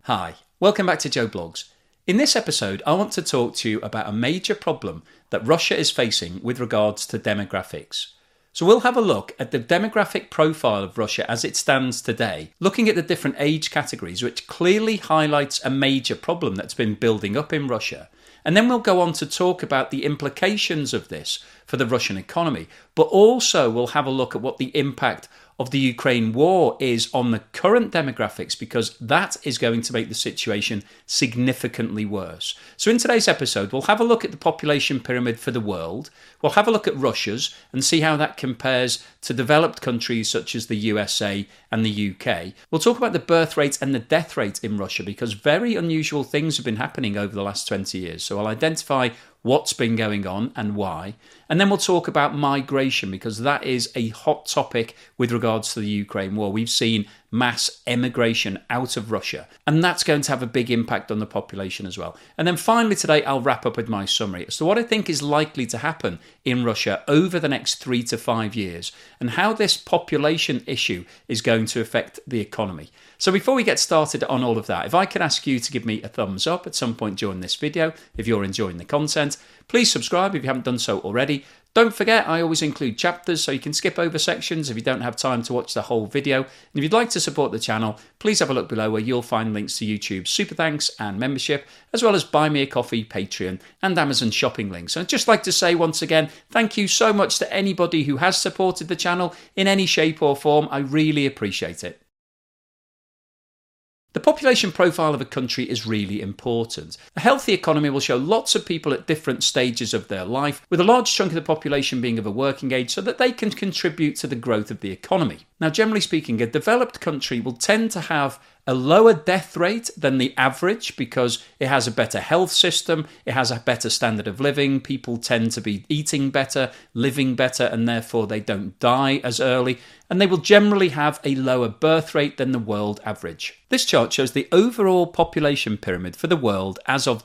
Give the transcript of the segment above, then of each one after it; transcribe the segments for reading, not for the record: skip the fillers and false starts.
Hi, welcome back to Joe Blogs. In this episode, I want to talk to you about a major problem that Russia is facing with regards to demographics. So we'll have a look at the demographic profile of Russia as it stands today, looking at the different age categories, which clearly highlights a major problem that's been building up in Russia. And then we'll go on to talk about the implications of this for the Russian economy, but also we'll have a look at what the impact of the Ukraine war is on the current demographics, because that is going to make the situation significantly worse. So in today's episode, we'll have a look at the population pyramid for the world. We'll have a look at Russia's and see how that compares to developed countries such as the USA and the UK. We'll talk about the birth rate and the death rate in Russia, because very unusual things have been happening over the last 20 years. So I'll identify what's been going on and why. And then we'll talk about migration, because that is a hot topic with regards to the Ukraine war. We've seen mass emigration out of Russia, and that's going to have a big impact on the population as well. And then finally today, I'll wrap up with my summary as to what I think is likely to happen in Russia over the next 3 to 5 years, and how this population issue is going to affect the economy. So before we get started on all of that, if I could ask you to give me a thumbs up at some point during this video, if you're enjoying the content, please subscribe if you haven't done so already. Don't forget, I always include chapters, so you can skip over sections if you don't have time to watch the whole video. And if you'd like to support the channel, please have a look below where you'll find links to YouTube's Super Thanks and membership, as well as Buy Me a Coffee, Patreon, and Amazon shopping links. And I'd just like to say once again, thank you so much to anybody who has supported the channel in any shape or form. I really appreciate it. The population profile of a country is really important. A healthy economy will show lots of people at different stages of their life, with a large chunk of the population being of a working age so that they can contribute to the growth of the economy. Now, generally speaking, a developed country will tend to have a lower death rate than the average because it has a better health system, it has a better standard of living, people tend to be eating better, living better, and therefore they don't die as early, and they will generally have a lower birth rate than the world average. This chart shows the overall population pyramid for the world as of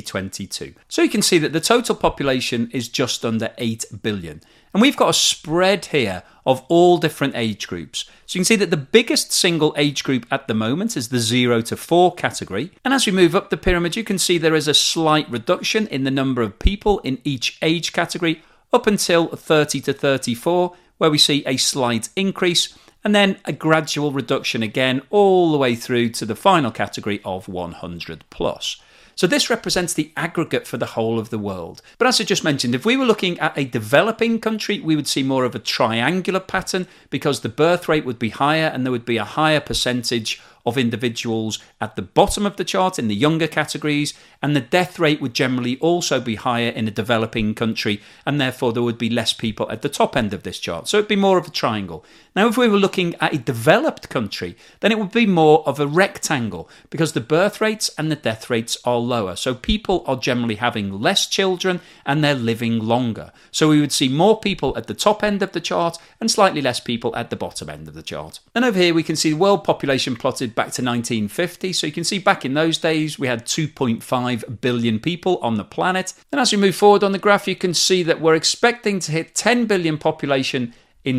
2022. So you can see that the total population is just under 8 billion. And we've got a spread here of all different age groups. So you can see that the biggest single age group at the moment is the 0 to 4 category. And as we move up the pyramid, you can see there is a slight reduction in the number of people in each age category up until 30 to 34, where we see a slight increase, and then a gradual reduction again all the way through to the final category of 100 plus. So this represents the aggregate for the whole of the world. But as I just mentioned, if we were looking at a developing country, we would see more of a triangular pattern, because the birth rate would be higher and there would be a higher percentage of individuals at the bottom of the chart in the younger categories, and the death rate would generally also be higher in a developing country, and therefore there would be less people at the top end of this chart. So it'd be more of a triangle. Now, if we were looking at a developed country, then it would be more of a rectangle, because the birth rates and the death rates are lower. So people are generally having less children and they're living longer. So we would see more people at the top end of the chart and slightly less people at the bottom end of the chart. And over here we can see the world population plotted back to 1950. So you can see back in those days we had 2.5 billion people on the planet. And as we move forward on the graph, you can see that we're expecting to hit 10 billion population in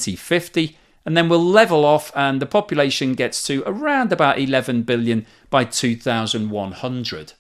2050. And then we'll level off and the population gets to around about 11 billion by 2100.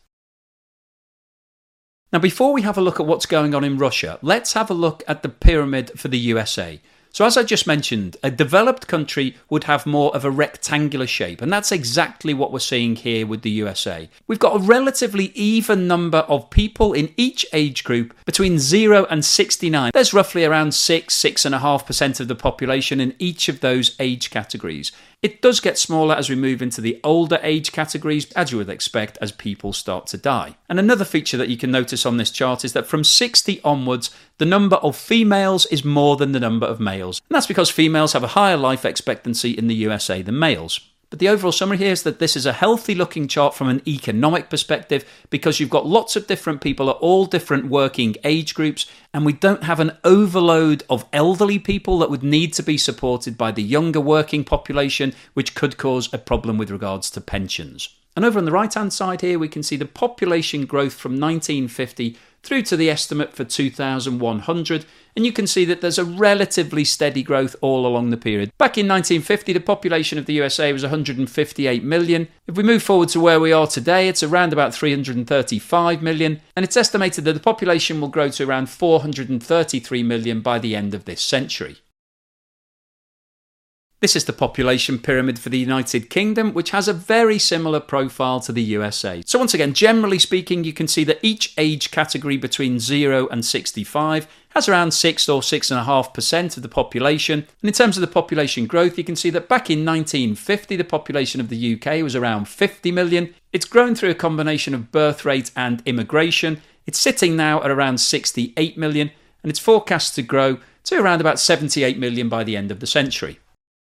Now, before we have a look at what's going on in Russia, let's have a look at the pyramid for the USA. So as I just mentioned, a developed country would have more of a rectangular shape, and that's exactly what we're seeing here with the USA. We've got a relatively even number of people in each age group between 0 and 69. There's roughly around 6.5% of the population in each of those age categories. It does get smaller as we move into the older age categories, as you would expect, as people start to die. And another feature that you can notice on this chart is that from 60 onwards, the number of females is more than the number of males. And that's because females have a higher life expectancy in the USA than males. But the overall summary here is that this is a healthy looking chart from an economic perspective, because you've got lots of different people at all different working age groups, and we don't have an overload of elderly people that would need to be supported by the younger working population, which could cause a problem with regards to pensions. And over on the right hand side here we can see the population growth from 1950 through to the estimate for 2100, And you can see that there's a relatively steady growth all along the period. Back in 1950, the population of the USA was 158 million. If we move forward to where we are today, it's around about 335 million. And it's estimated that the population will grow to around 433 million by the end of this century. This is the population pyramid for the United Kingdom, which has a very similar profile to the USA. So once again, generally speaking, you can see that each age category between 0 and 65 has around 6 or 6.5% of the population. And in terms of the population growth, you can see that back in 1950, the population of the UK was around 50 million. It's grown through a combination of birth rate and immigration. It's sitting now at around 68 million, and it's forecast to grow to around about 78 million by the end of the century.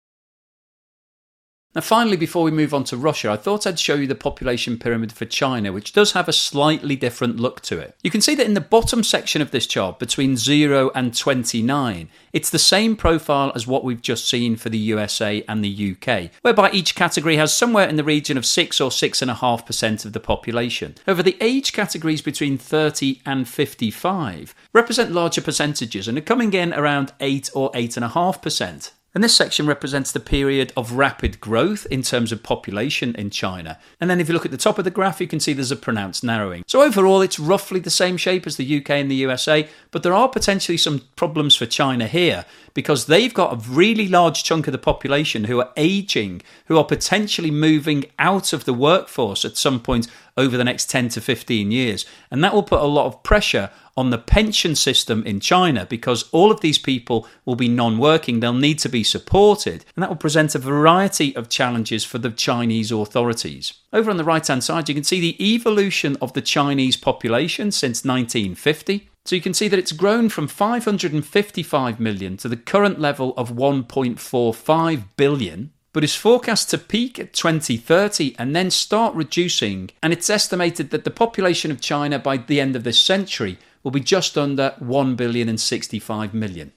Now finally, before we move on to Russia, I thought I'd show you the population pyramid for China, which does have a slightly different look to it. You can see that in the bottom section of this chart, between 0 and 29, it's the same profile as what we've just seen for the USA and the UK, whereby each category has somewhere in the region of 6 or 6.5% of the population. However, the age categories between 30 and 55 represent larger percentages and are coming in around 8 or 8.5%. And this section represents the period of rapid growth in terms of population in China. And then if you look at the top of the graph, you can see there's a pronounced narrowing. So overall, it's roughly the same shape as the UK and the USA, but there are potentially some problems for China here because they've got a really large chunk of the population who are aging, who are potentially moving out of the workforce at some point over the next 10 to 15 years. And that will put a lot of pressure on the pension system in China because all of these people will be non-working. They'll need to be supported. And that will present a variety of challenges for the Chinese authorities. Over on the right-hand side, you can see the evolution of the Chinese population since 1950. So you can see that it's grown from 555 million to the current level of 1.45 billion. But is forecast to peak at 2030 and then start reducing. And it's estimated that the population of China by the end of this century will be just under 1,065 million.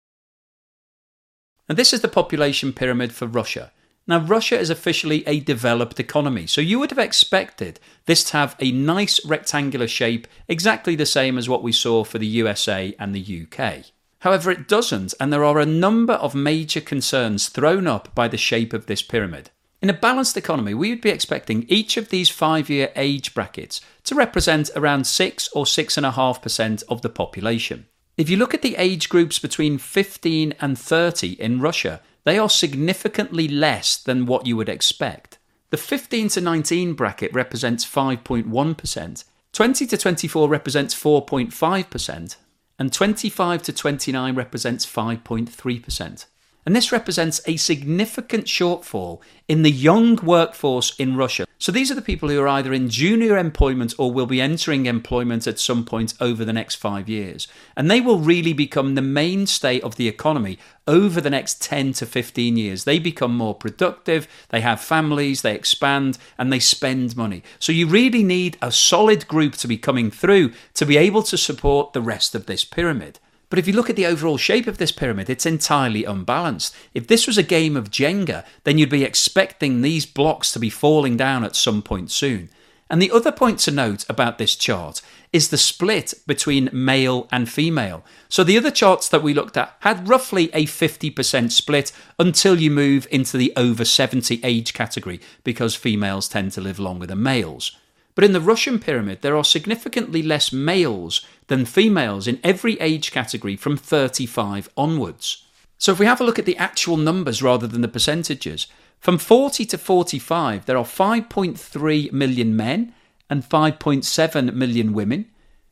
And this is the population pyramid for Russia. Now, Russia is officially a developed economy, so you would have expected this to have a nice rectangular shape, exactly the same as what we saw for the USA and the UK. However, it doesn't, and there are a number of major concerns thrown up by the shape of this pyramid. In a balanced economy, we would be expecting each of these 5-year age brackets to represent around 6 or 6.5% of the population. If you look at the age groups between 15 and 30 in Russia, they are significantly less than what you would expect. The 15 to 19 bracket represents 5.1%, 20 to 24 represents 4.5%, and 25 to 29 represents 5.3%. And this represents a significant shortfall in the young workforce in Russia. So these are the people who are either in junior employment or will be entering employment at some point over the next 5 years. And they will really become the mainstay of the economy over the next 10 to 15 years. They become more productive, they have families, they expand, and they spend money. So you really need a solid group to be coming through to be able to support the rest of this pyramid. But if you look at the overall shape of this pyramid, it's entirely unbalanced. If this was a game of Jenga, then you'd be expecting these blocks to be falling down at some point soon. And the other point to note about this chart is the split between male and female. So the other charts that we looked at had roughly a 50% split until you move into the over 70 age category, because females tend to live longer than males. But in the Russian pyramid, there are significantly less males than females in every age category from 35 onwards. So if we have a look at the actual numbers rather than the percentages, from 40 to 45, there are 5.3 million men and 5.7 million women.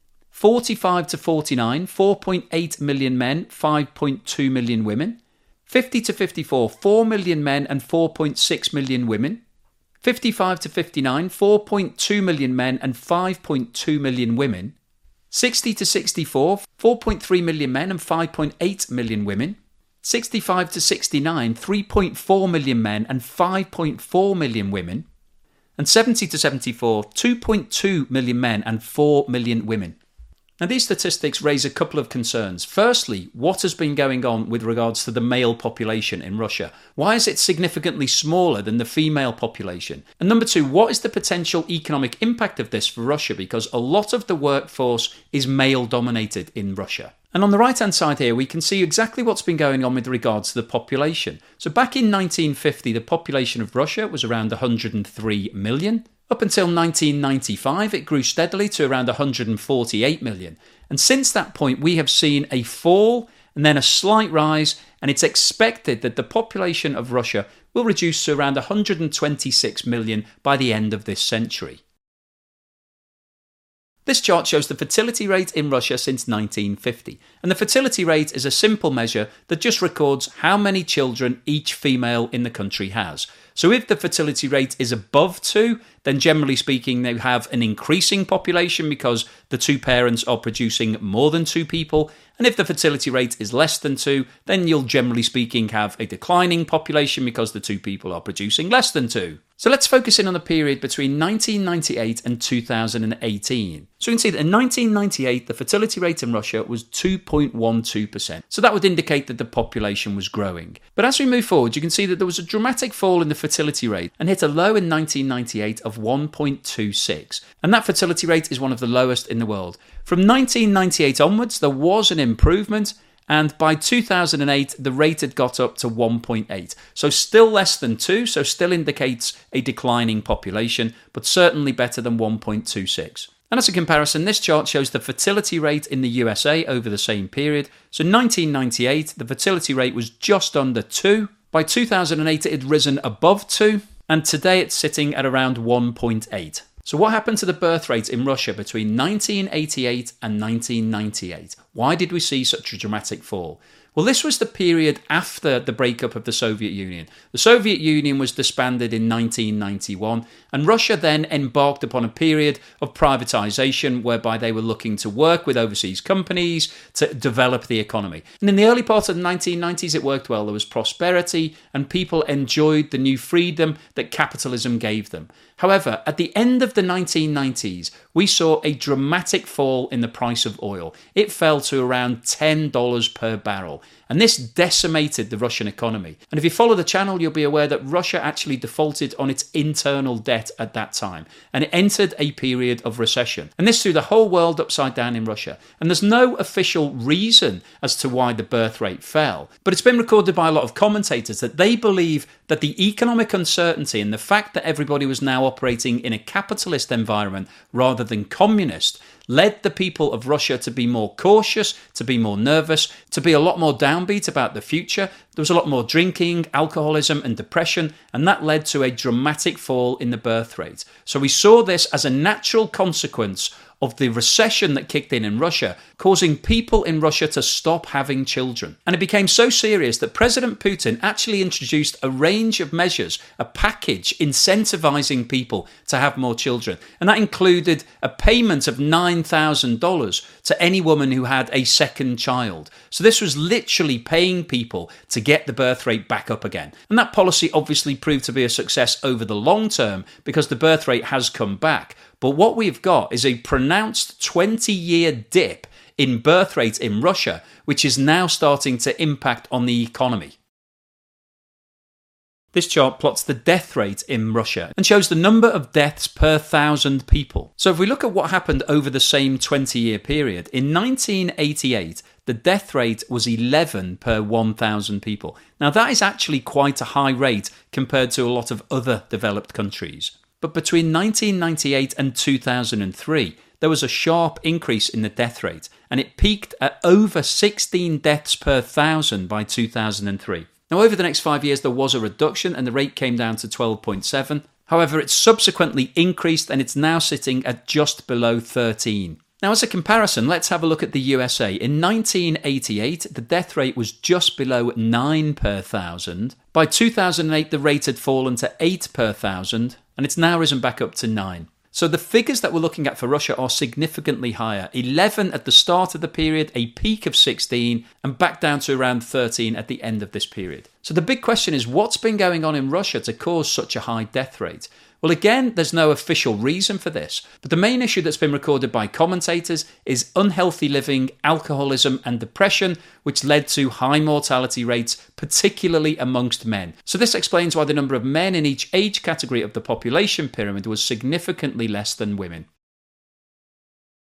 45 to 49, 4.8 million men, 5.2 million women. 50 to 54, 4 million men and 4.6 million women. 55 to 59, 4.2 million men and 5.2 million women. 60 to 64, 4.3 million men and 5.8 million women. 65 to 69, 3.4 million men and 5.4 million women. And 70 to 74, 2.2 million men and 4 million women. Now, these statistics raise a couple of concerns. Firstly, what has been going on with regards to the male population in Russia? Why is it significantly smaller than the female population? And number two, what is the potential economic impact of this for Russia? Because a lot of the workforce is male-dominated in Russia. And on the right-hand side here, we can see exactly what's been going on with regards to the population. So back in 1950, the population of Russia was around 103 million. Up until 1995, it grew steadily to around 148 million. And since that point, we have seen a fall and then a slight rise, and it's expected that the population of Russia will reduce to around 126 million by the end of this century. This chart shows the fertility rate in Russia since 1950, and the fertility rate is a simple measure that just records how many children each female in the country has. So if the fertility rate is above 2, then generally speaking they have an increasing population because the two parents are producing more than 2 people, and if the fertility rate is less than 2, then you'll generally speaking have a declining population because the 2 people are producing less than 2. So let's focus in on the period between 1998 and 2018. So you can see that in 1998, the fertility rate in Russia was 2.12%. So that would indicate that the population was growing. But as we move forward, you can see that there was a dramatic fall in the fertility rate and hit a low in 1998 of 1.26. And that fertility rate is one of the lowest in the world. From 1998 onwards, there was an improvement, and by 2008, the rate had got up to 1.8. So still less than 2, so still indicates a declining population, but certainly better than 1.26. And as a comparison, this chart shows the fertility rate in the USA over the same period. So in 1998, the fertility rate was just under 2. By 2008, it had risen above 2, and today it's sitting at around 1.8. So what happened to the birth rate in Russia between 1988 and 1998? Why did we see such a dramatic fall? Well, this was the period after the breakup of the Soviet Union. The Soviet Union was disbanded in 1991, and Russia then embarked upon a period of privatization whereby they were looking to work with overseas companies to develop the economy. And in the early part of the 1990s, it worked well. There was prosperity, and people enjoyed the new freedom that capitalism gave them. However, at the end of the 1990s, we saw a dramatic fall in the price of oil. It fell to around $10 per barrel. And this decimated the Russian economy. And if you follow the channel, you'll be aware that Russia actually defaulted on its internal debt at that time. And it entered a period of recession. And this threw the whole world upside down in Russia. And there's no official reason as to why the birth rate fell. But it's been recorded by a lot of commentators that they believe that the economic uncertainty and the fact that everybody was now operating in a capitalist environment rather than communist led the people of Russia to be more cautious, to be more nervous, to be a lot more downbeat about the future. There was a lot more drinking, alcoholism and depression, and that led to a dramatic fall in the birth rate. So we saw this as a natural consequence of the recession that kicked in Russia, causing people in Russia to stop having children. And it became so serious that President Putin actually introduced a range of measures, a package incentivizing people to have more children. And that included a payment of $9,000 to any woman who had a second child. So this was literally paying people to get the birth rate back up again. And that policy obviously proved to be a success over the long term because the birth rate has come back. But what we've got is a pronounced 20-year dip in birth rate in Russia, which is now starting to impact on the economy. This chart plots the death rate in Russia and shows the number of deaths per 1,000 people. So if we look at what happened over the same 20-year period, in 1988, the death rate was 11 per 1,000 people. Now that is actually quite a high rate compared to a lot of other developed countries. But between 1998 and 2003, there was a sharp increase in the death rate, and it peaked at over 16 deaths per 1,000 by 2003. Now, over the next 5 years, there was a reduction, and the rate came down to 12.7. However, it subsequently increased, and it's now sitting at just below 13. Now, as a comparison, let's have a look at the USA. In 1988, the death rate was just below 9 per 1,000. By 2008, the rate had fallen to 8 per 1,000, and it's now risen back up to 9. So the figures that we're looking at for Russia are significantly higher. 11 at the start of the period, a peak of 16, and back down to around 13 at the end of this period. So the big question is, what's been going on in Russia to cause such a high death rate? Well, again, there's no official reason for this, but the main issue that's been recorded by commentators is unhealthy living, alcoholism and depression, which led to high mortality rates, particularly amongst men. So this explains why the number of men in each age category of the population pyramid was significantly less than women.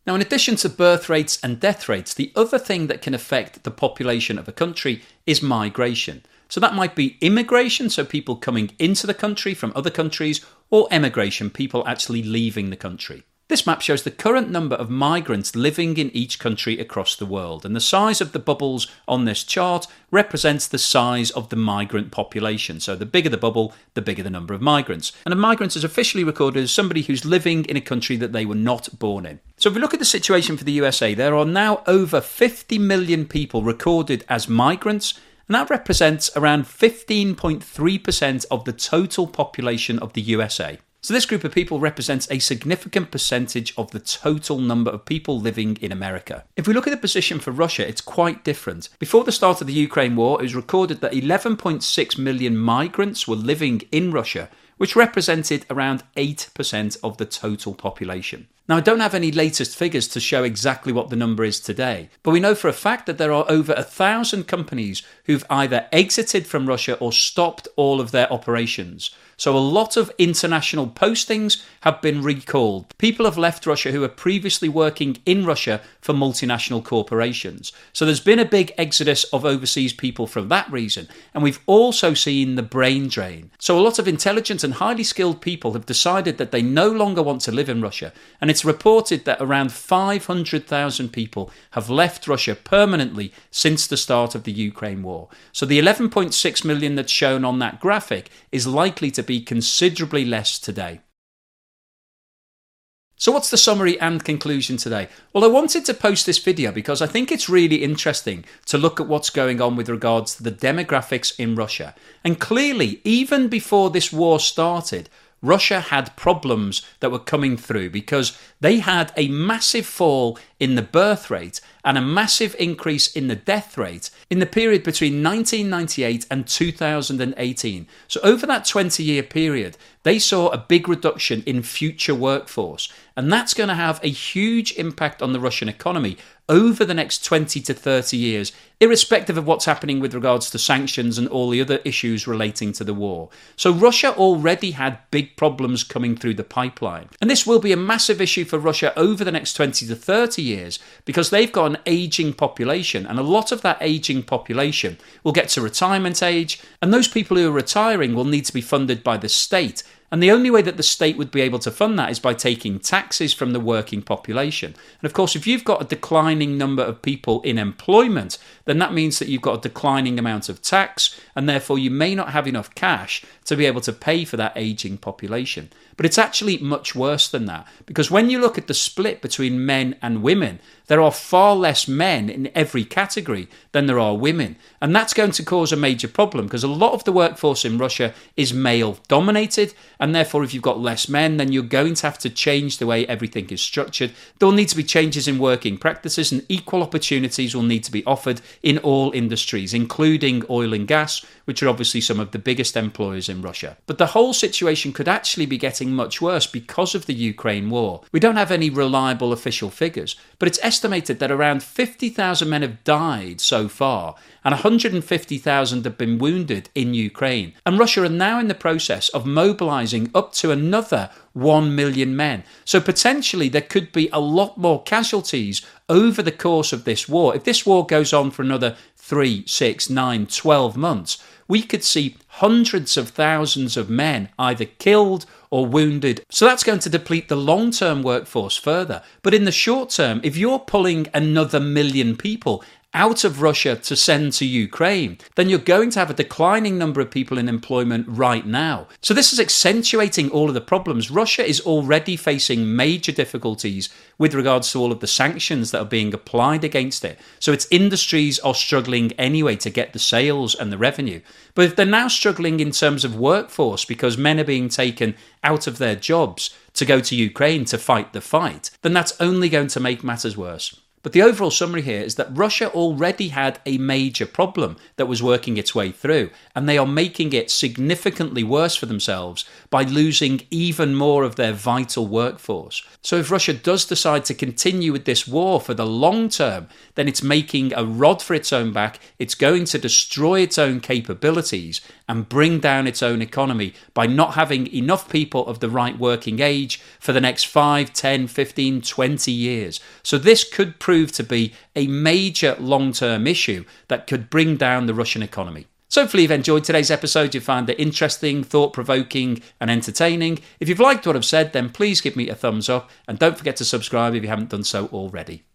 Now, in addition to birth rates and death rates, the other thing that can affect the population of a country is migration. So that might be immigration, so people coming into the country from other countries, or emigration, people actually leaving the country. This map shows the current number of migrants living in each country across the world, and the size of the bubbles on this chart represents the size of the migrant population. So the bigger the bubble, the bigger the number of migrants. And a migrant is officially recorded as somebody who's living in a country that they were not born in. So if we look at the situation for the USA, there are now over 50 million people recorded as migrants, and that represents around 15.3% of the total population of the USA. So this group of people represents a significant percentage of the total number of people living in America. If we look at the position for Russia, it's quite different. Before the start of the Ukraine war, it was recorded that 11.6 million migrants were living in Russia, which represented around 8% of the total population. Now, I don't have any latest figures to show exactly what the number is today, but we know for a fact that there are over 1,000 companies who've either exited from Russia or stopped all of their operations. So a lot of international postings have been recalled. People have left Russia who were previously working in Russia for multinational corporations. So there's been a big exodus of overseas people for that reason. And we've also seen the brain drain. So a lot of intelligent and highly skilled people have decided that they no longer want to live in Russia. And it's reported that around 500,000 people have left Russia permanently since the start of the Ukraine war. So the 11.6 million that's shown on that graphic is likely to be considerably less today. So what's the summary and conclusion today? Well, I wanted to post this video because I think it's really interesting to look at what's going on with regards to the demographics in Russia. And clearly, even before this war started, Russia had problems that were coming through because they had a massive fall in the birth rate and a massive increase in the death rate in the period between 1998 and 2018. So over that 20-year period, they saw a big reduction in future workforce. And that's going to have a huge impact on the Russian economy over the next 20 to 30 years, irrespective of what's happening with regards to sanctions and all the other issues relating to the war. So Russia already had big problems coming through the pipeline. And this will be a massive issue for Russia over the next 20 to 30 years because they've got an aging population, and a lot of that aging population will get to retirement age, and those people who are retiring will need to be funded by the state. And the only way that the state would be able to fund that is by taking taxes from the working population. And of course, if you've got a declining number of people in employment, then that means that you've got a declining amount of tax, and therefore you may not have enough cash to be able to pay for that aging population. But it's actually much worse than that, because when you look at the split between men and women, there are far less men in every category than there are women. And that's going to cause a major problem because a lot of the workforce in Russia is male dominated. And therefore, if you've got less men, then you're going to have to change the way everything is structured. There will need to be changes in working practices, and equal opportunities will need to be offered in all industries, including oil and gas, which are obviously some of the biggest employers in Russia. But the whole situation could actually be getting much worse because of the Ukraine war. We don't have any reliable official figures, but it's estimated that around 50,000 men have died so far, and 150,000 have been wounded in Ukraine. And Russia are now in the process of mobilizing up to another 1 million men. So potentially there could be a lot more casualties over the course of this war. If this war goes on for another 3, 6, 9, 12 months, we could see hundreds of thousands of men either killed or wounded. So that's going to deplete the long-term workforce further. But in the short term, if you're pulling another million people out of Russia to send to Ukraine, then you're going to have a declining number of people in employment right now. So this is accentuating all of the problems. Russia is already facing major difficulties with regards to all of the sanctions that are being applied against it. So its industries are struggling anyway to get the sales and the revenue. But if they're now struggling in terms of workforce because men are being taken out of their jobs to go to Ukraine to fight the fight, then that's only going to make matters worse. But the overall summary here is that Russia already had a major problem that was working its way through, and they are making it significantly worse for themselves by losing even more of their vital workforce. So if Russia does decide to continue with this war for the long term, then it's making a rod for its own back. It's going to destroy its own capabilities and bring down its own economy by not having enough people of the right working age for the next 5, 10, 15, 20 years. So this could prove to be a major long-term issue that could bring down the Russian economy. So hopefully you've enjoyed today's episode. You found it interesting, thought-provoking and entertaining. If you've liked what I've said, then please give me a thumbs up and don't forget to subscribe if you haven't done so already.